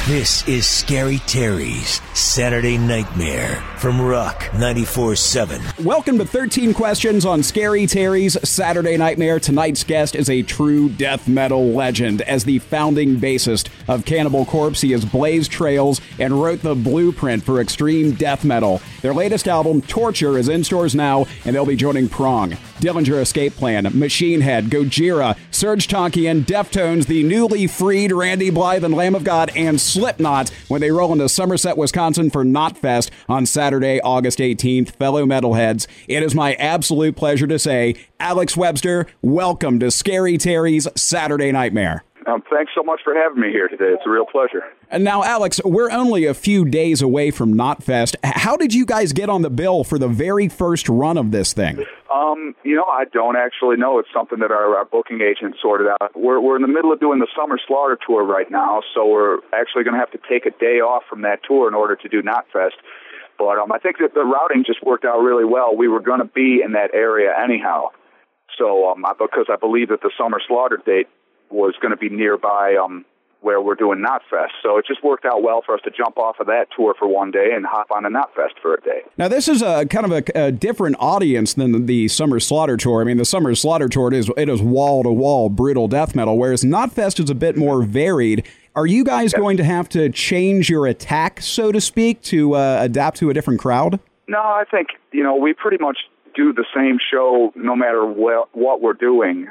This is Scary Terry's Saturday Nightmare from Rock 94.7. Welcome to 13 Questions on Scary Terry's Saturday Nightmare. Tonight's guest is a true death metal legend. As the founding bassist of Cannibal Corpse, he has blazed trails and wrote the blueprint for extreme death metal. Their latest album, Torture, is in stores now, and they'll be joining Prong, Dillinger Escape Plan, Machine Head, Gojira, Serj Tankian, Deftones, the newly freed Randy Blythe and Lamb of God, and Slipknot when they roll into Somerset, Wisconsin for Knotfest on Saturday, August 18th. Fellow metalheads, it is my absolute pleasure to say, Alex Webster, welcome to Scary Terry's Saturday Nightmare. Thanks so much for having me here today. It's a real pleasure. And now, Alex, we're only a few days away from Knotfest. How did you guys get on the bill for the very first run of this thing? I don't actually know. It's something that our booking agent sorted out. We're in the middle of doing the Summer Slaughter tour right now, so we're actually going to have to take a day off from that tour in order to do Knotfest. But I think that the routing just worked out really well. We were going to be in that area anyhow. So because I believe that the Summer Slaughter date was going to be nearby where we're doing Knotfest. So it just worked out well for us to jump off of that tour for one day and hop on to Knotfest for a day. Now, this is a kind of a different audience than the Summer Slaughter tour. I mean, the Summer Slaughter tour, it is wall-to-wall brutal death metal, whereas Knotfest is a bit more varied. Are you guys going to have to change your attack, so to speak, to adapt to a different crowd? No, I think, we pretty much do the same show no matter what we're doing.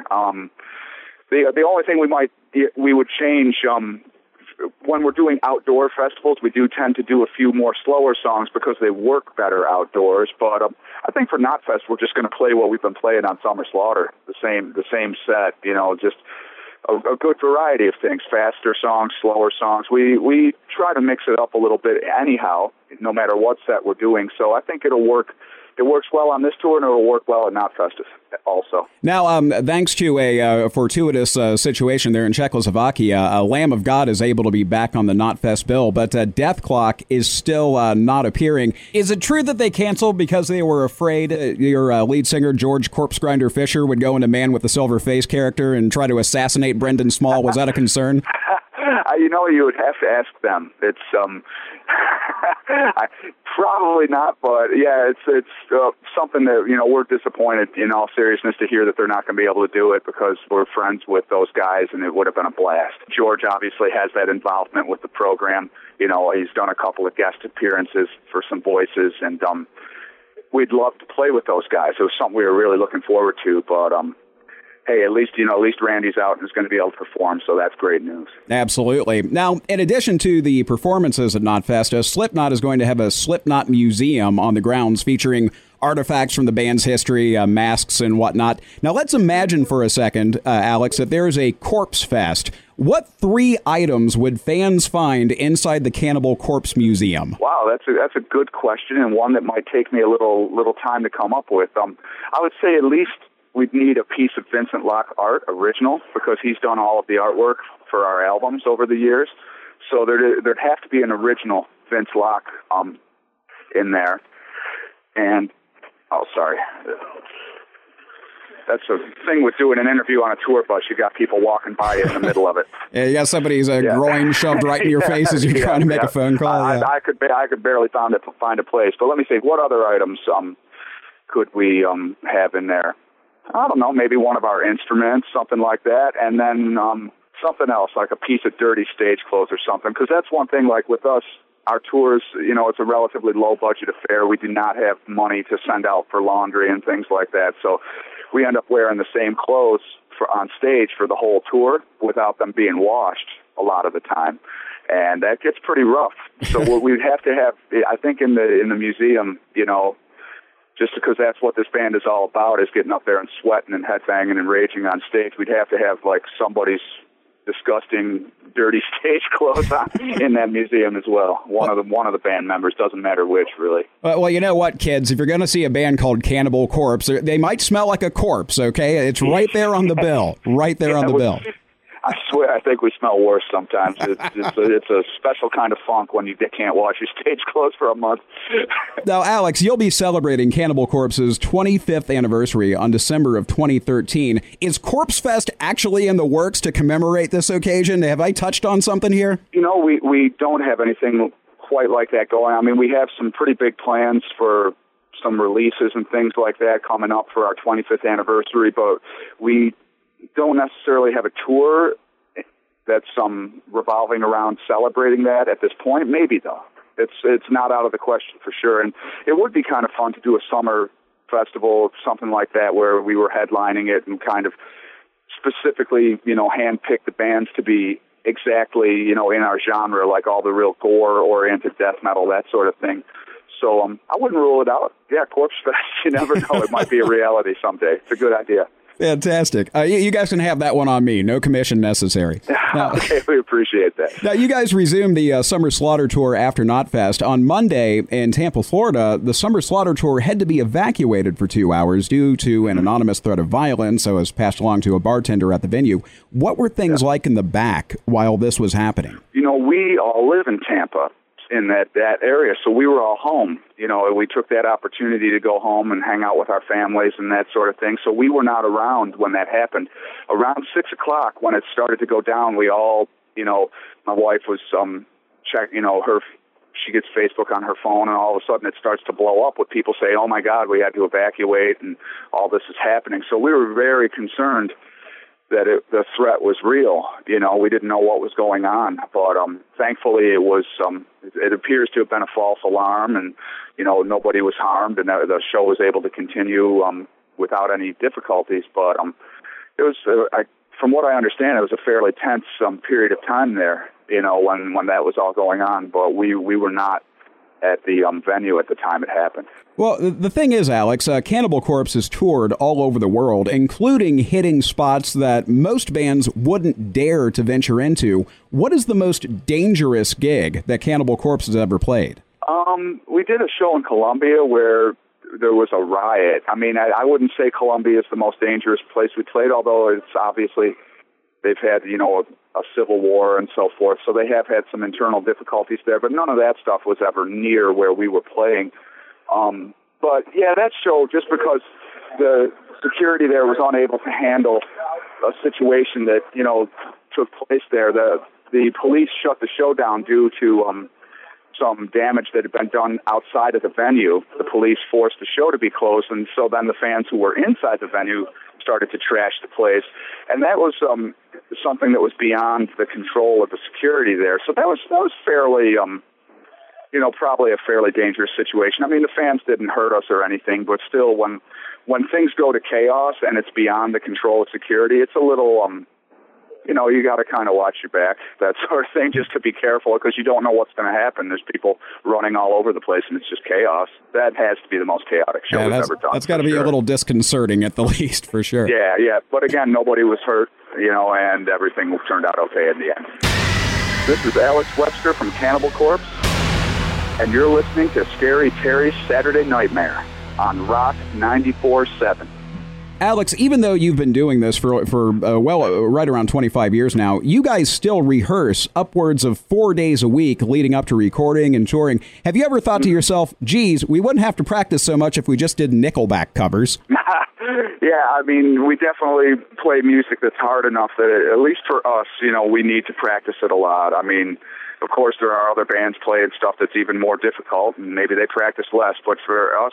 The only thing we would change when we're doing outdoor festivals, we do tend to do a few more slower songs because they work better outdoors. But I think for Knotfest, we're just going to play what we've been playing on Summer Slaughter, the same set. Just a good variety of things, faster songs, slower songs. We try to mix it up a little bit anyhow, no matter what set we're doing. So I think it'll work. It works well on this tour, and it'll work well at Knotfest also. Now, thanks to a fortuitous situation there in Czechoslovakia, Lamb of God is able to be back on the Knotfest bill, but Deathclock is still not appearing. Is it true that they canceled because they were afraid your lead singer, George Corpsegrinder Fisher, would go into Man with the Silver Face character and try to assassinate Brendan Small? Was that a concern? You would have to ask them. It's probably not, but yeah, it's something that we're disappointed in all seriousness to hear that they're not going to be able to do it because we're friends with those guys and it would have been a blast. George obviously has that involvement with the program. He's done a couple of guest appearances for some voices, and we'd love to play with those guys. It was something we were really looking forward to, but hey, at least Randy's out and is going to be able to perform, so that's great news. Absolutely. Now, in addition to the performances at Knotfest, Slipknot is going to have a Slipknot museum on the grounds featuring artifacts from the band's history, masks and whatnot. Now, let's imagine for a second, Alex, that there's a Corpse Fest. What 3 items would fans find inside the Cannibal Corpse Museum? Wow, that's a good question, and one that might take me a little time to come up with. I would say at least we'd need a piece of Vincent Locke art, original, because he's done all of the artwork for our albums over the years. So there'd have to be an original Vince Locke in there. And, sorry. That's the thing with doing an interview on a tour bus. You got people walking by you in the middle of it. Yeah, you got somebody's groin shoved right in your face as you're trying to make a phone call. I could barely find a place. But let me think, what other items could we have in there? I don't know, maybe one of our instruments, something like that, and then something else, like a piece of dirty stage clothes or something, because that's one thing, like with us, our tours, it's a relatively low-budget affair. We do not have money to send out for laundry and things like that, so we end up wearing the same clothes on stage for the whole tour without them being washed a lot of the time, and that gets pretty rough. So we'd have to have, I think in the museum, just because that's what this band is all about, is getting up there and sweating and headbanging and raging on stage. We'd have to have like somebody's disgusting, dirty stage clothes on in that museum as well. One of the band members, doesn't matter which, really. Well, you know what, kids? If you're going to see a band called Cannibal Corpse, they might smell like a corpse. Okay, it's right there on the bill. Right there on the bill. I swear, I think we smell worse sometimes. It's a special kind of funk when you can't wash your stage clothes for a month. Now, Alex, you'll be celebrating Cannibal Corpse's 25th anniversary on December of 2013. Is Corpse Fest actually in the works to commemorate this occasion? Have I touched on something here? We don't have anything quite like that going. I mean, we have some pretty big plans for some releases and things like that coming up for our 25th anniversary, but we don't necessarily have a tour that's revolving around celebrating that at this point. Maybe, though. It's not out of the question for sure. And it would be kind of fun to do a summer festival, something like that, where we were headlining it and kind of specifically, handpick the bands to be exactly, in our genre, like all the real gore-oriented death metal, that sort of thing. So I wouldn't rule it out. Yeah, Corpse Fest, you never know. It might be a reality someday. It's a good idea. Fantastic. You guys can have that one on me. No commission necessary. Now, okay, we appreciate that. Now, you guys resumed the Summer Slaughter Tour after Knotfest. On Monday in Tampa, Florida, the Summer Slaughter Tour had to be evacuated for 2 hours due to an anonymous threat of violence, so as passed along to a bartender at the venue. What were things like in the back while this was happening? We all live in Tampa, in that area, so we were all home. We took that opportunity to go home and hang out with our families and that sort of thing. So we were not around when that happened. Around 6 o'clock, when it started to go down, we all, my wife was she gets Facebook on her phone, and all of a sudden it starts to blow up with people saying, "Oh my God, we had to evacuate," and all this is happening. So we were very concerned that the threat was real. We didn't know what was going on, but thankfully it was. It appears to have been a false alarm, and nobody was harmed, and the show was able to continue without any difficulties. But it was, from what I understand, it was a fairly tense period of time there. When that was all going on, but we were not at the venue at the time it happened. Well, the thing is, Alex, Cannibal Corpse has toured all over the world, including hitting spots that most bands wouldn't dare to venture into. What is the most dangerous gig that Cannibal Corpse has ever played? We did a show in Colombia where there was a riot. I mean, I wouldn't say Colombia is the most dangerous place we played, although it's obviously they've had, a civil war and so forth, so they have had some internal difficulties there, but none of that stuff was ever near where we were playing. But yeah, that show, just because the security there was unable to handle a situation that, took place there, the police shut the show down due to some damage that had been done outside of the venue. The police forced the show to be closed, and so then the fans who were inside the venue started to trash the place. And that was something that was beyond the control of the security there. So that was fairly, probably a fairly dangerous situation. I mean, the fans didn't hurt us or anything, but still, when things go to chaos and it's beyond the control of security, it's a little, you got to kind of watch your back, that sort of thing, just to be careful, because you don't know what's going to happen. There's people running all over the place, and it's just chaos. That has to be the most chaotic show we've ever done. That's got to be a little disconcerting, at the least, for sure. Yeah. But again, nobody was hurt, and everything turned out okay in the end. This is Alex Webster from Cannibal Corpse, and you're listening to Scary Terry's Saturday Nightmare on Rock 94.7. Alex, even though you've been doing this for right around 25 years now, you guys still rehearse upwards of 4 days a week leading up to recording and touring. Have you ever thought to yourself, geez, we wouldn't have to practice so much if we just did Nickelback covers? Yeah, I mean, we definitely play music that's hard enough that, at least for us, we need to practice it a lot. I mean, of course, there are other bands playing stuff that's even more difficult, and maybe they practice less, but for us,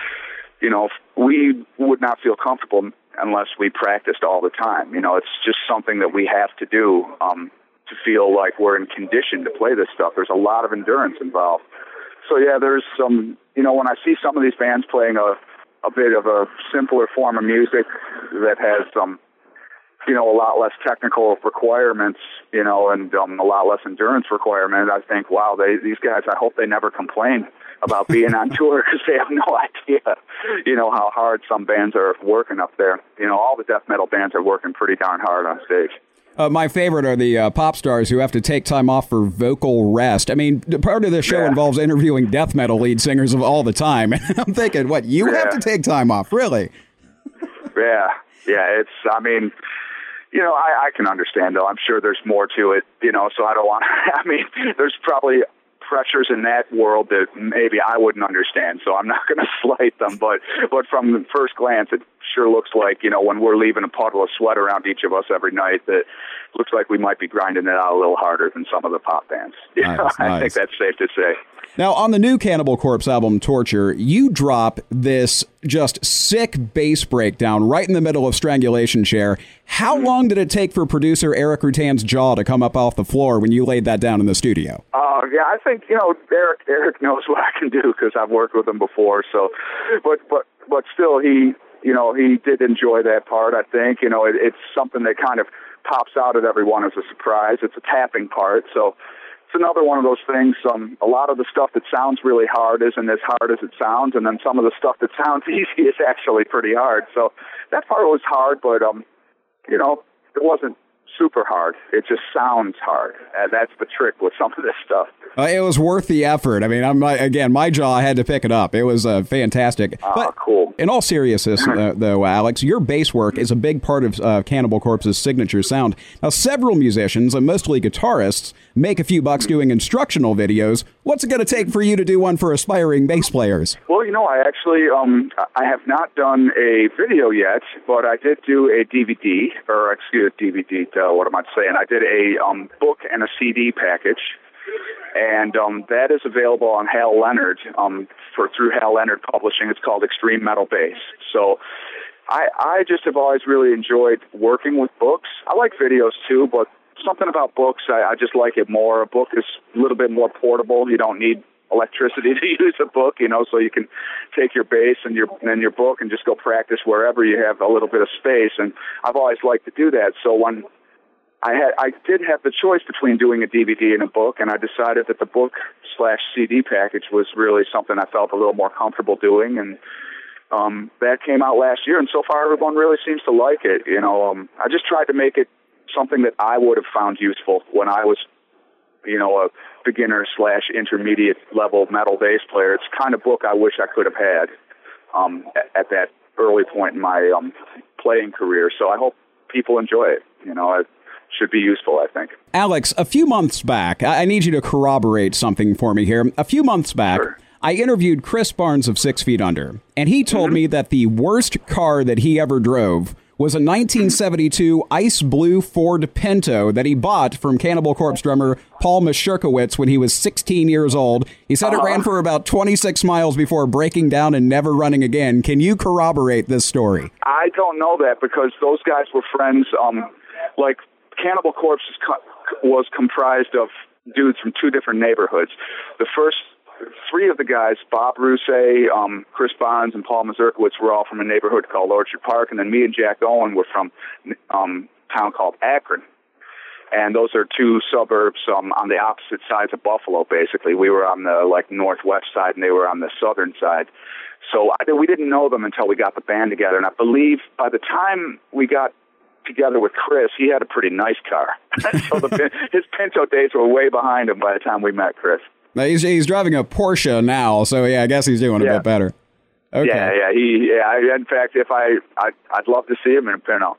we would not feel comfortable unless we practiced all the time. It's just something that we have to do to feel like we're in condition to play this stuff. There's a lot of endurance involved. So, yeah, there's some, when I see some of these bands playing a bit of a simpler form of music that has a lot less technical requirements, and a lot less endurance requirements, I think, wow, these guys, I hope they never complain about being on tour, because they have no idea, how hard some bands are working up there. All the death metal bands are working pretty darn hard on stage. My favorite are the pop stars who have to take time off for vocal rest. I mean, part of the show involves interviewing death metal lead singers of all the time. And I'm thinking, what, you have to take time off, really? Yeah, it's, I mean, I can understand, though. I'm sure there's more to it, so I don't want to, there's probably pressures in that world that maybe I wouldn't understand, so I'm not going to slight them, but from the first glance, it sure looks like, when we're leaving a puddle of sweat around each of us every night, that looks like we might be grinding it out a little harder than some of the pop bands. Nice. I think that's safe to say. Now, on the new Cannibal Corpse album, Torture, you drop this just sick bass breakdown right in the middle of Strangulation Chair. How long did it take for producer Eric Rutan's jaw to come up off the floor when you laid that down in the studio? Yeah, I think, Eric knows what I can do because I've worked with him before. So, but still, he did enjoy that part, I think. It's something that kind of pops out at everyone as a surprise. It's a tapping part, so it's another one of those things. A lot of the stuff that sounds really hard isn't as hard as it sounds, and then some of the stuff that sounds easy is actually pretty hard. So that part was hard, but it wasn't super hard. It just sounds hard. And that's the trick with some of this stuff. It was worth the effort. My jaw had to pick it up. It was fantastic. But cool. In all seriousness, though, Alex, your bass work is a big part of Cannibal Corpse's signature sound. Now, several musicians, and mostly guitarists, make a few bucks doing instructional videos. What's it going to take for you to do one for aspiring bass players? Well, I actually, I have not done a video yet, but I did do a DVD, what am I saying? I did a book and a CD package. And that is available on Hal Leonard through Hal Leonard Publishing. It's called Extreme Metal Bass. So I just have always really enjoyed working with books. I like videos too, but something about books, I just like it more. A book is a little bit more portable. You don't need electricity to use a book, so you can take your bass and your book and just go practice wherever you have a little bit of space. And I've always liked to do that. So when I did have the choice between doing a DVD and a book, and I decided that the book/CD package was really something I felt a little more comfortable doing, and that came out last year, and so far everyone really seems to like it. I just tried to make it something that I would have found useful when I was, a beginner/intermediate level metal bass player. It's the kind of book I wish I could have had at that early point in my playing career. So I hope people enjoy it. It should be useful, I think. Alex, a few months back, I need you to corroborate something for me here. A few months back, Sure. I interviewed Chris Barnes of 6 Feet Under, and he told me that the worst car that he ever drove was a 1972 ice blue Ford Pinto that he bought from Cannibal Corpse drummer Paul Masherkowitz when he was 16 years old. He said it ran for about 26 miles before breaking down and never running again. Can you corroborate this story? I don't know that because those guys were friends. Cannibal Corpse was comprised of dudes from two different neighborhoods. The first three of the guys, Bob Rousset, Chris Barnes, and Paul Mazurkowitz, were all from a neighborhood called Orchard Park, and then me and Jack Owen were from a town called Akron. And those are two suburbs on the opposite sides of Buffalo, basically. We were on the northwest side, and they were on the southern side. So we didn't know them until we got the band together. And I believe by the time we got together with Chris, he had a pretty nice car. So his Pinto days were way behind him by the time we met Chris. Now he's driving a Porsche now, so yeah, I guess he's doing a bit better. Okay. Yeah. In fact, I'd love to see him in a Pinto.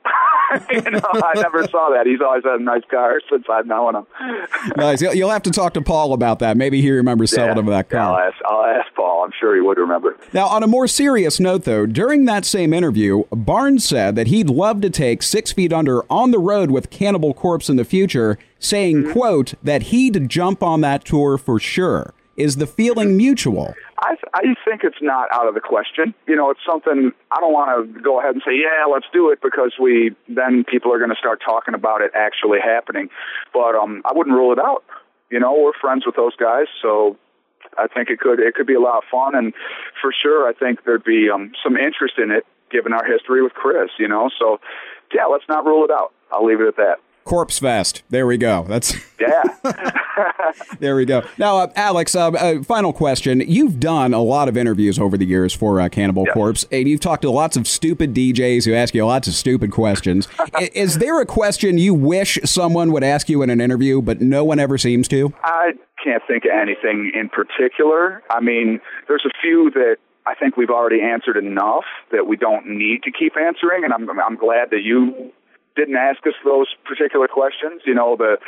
I never saw that. He's always had a nice car since I've known him. Nice. You'll have to talk to Paul about that. Maybe he remembers selling him that car. I'll ask Paul. I'm sure he would remember. Now, on a more serious note, though, during that same interview, Barnes said that he'd love to take 6 Feet Under on the road with Cannibal Corpse in the future, saying, quote, that he'd jump on that tour for sure. Is the feeling mutual? I think it's not out of the question. It's something I don't want to go ahead and say, yeah, let's do it, because then people are going to start talking about it actually happening. But I wouldn't rule it out. We're friends with those guys, so I think it could be a lot of fun, and for sure I think there'd be some interest in it given our history with Chris. So yeah, let's not rule it out. I'll leave it at that. Corpse Fest. There we go. Yeah. There we go. Now, Alex, final question. You've done a lot of interviews over the years for Cannibal Corpse, and you've talked to lots of stupid DJs who ask you lots of stupid questions. Is there a question you wish someone would ask you in an interview, but no one ever seems to? I can't think of anything in particular. There's a few that I think we've already answered enough that we don't need to keep answering, and I'm glad that you didn't ask us those particular questions. You know, the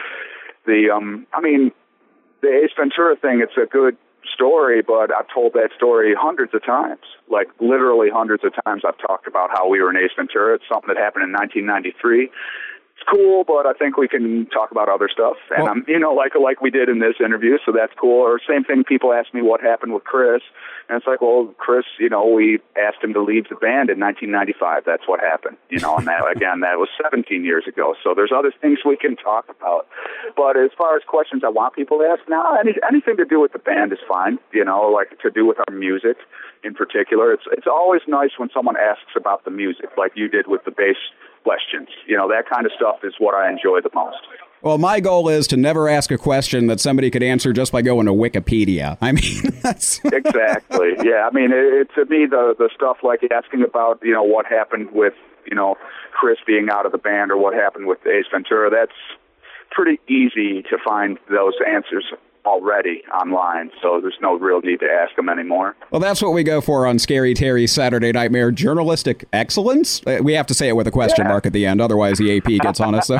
Ace Ventura thing, it's a good story, but I've told that story hundreds of times, like literally hundreds of times. I've talked about how we were in Ace Ventura. It's something that happened in 1993. It's cool, but I think we can talk about other stuff, and like we did in this interview, so that's cool. Or same thing, people ask me what happened with Chris, and it's like, well, Chris, we asked him to leave the band in 1995. That's what happened, and that was 17 years ago. So there's other things we can talk about, but as far as questions I want people to ask now, anything to do with the band is fine, like to do with our music in particular. It's always nice when someone asks about the music, like you did with the bass questions. That kind of stuff is what I enjoy the most. Well, my goal is to never ask a question that somebody could answer just by going to Wikipedia. I mean, that's... Exactly. Yeah, to me, the stuff like asking about, what happened with, Chris being out of the band or what happened with Ace Ventura, that's pretty easy to find those answers already online, so there's no real need to ask them anymore. Well, that's what we go for on Scary Terry's Saturday Nightmare. Journalistic excellence? We have to say it with a question mark at the end, otherwise the AP gets on us. So.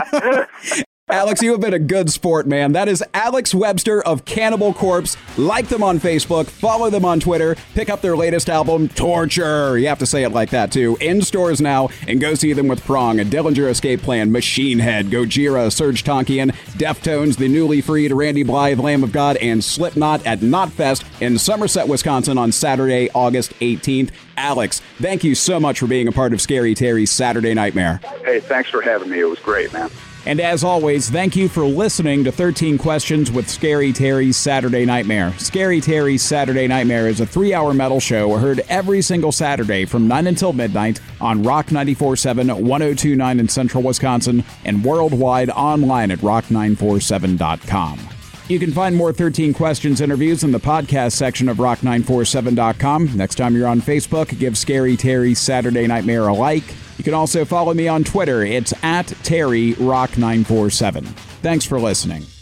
Alex, you have been a good sport, man. That is Alex Webster of Cannibal Corpse. Like them on Facebook, follow them on Twitter, pick up their latest album, Torture. You have to say it like that, too. In stores now, and go see them with Prong, a Dillinger Escape Plan, Machine Head, Gojira, Serge Tankian, Deftones, the newly freed Randy Blythe, Lamb of God, and Slipknot at Knotfest in Somerset, Wisconsin on Saturday, August 18th. Alex, thank you so much for being a part of Scary Terry's Saturday Nightmare. Hey, thanks for having me. It was great, man. And as always, thank you for listening to 13 Questions with Scary Terry's Saturday Nightmare. Scary Terry's Saturday Nightmare is a 3-hour metal show heard every single Saturday from 9 until midnight on Rock 94.7, 102.9 in central Wisconsin, and worldwide online at rock947.com. You can find more 13 Questions interviews in the podcast section of rock947.com. Next time you're on Facebook, give Scary Terry's Saturday Nightmare a like. You can also follow me on Twitter. It's @TerryRock947. Thanks for listening.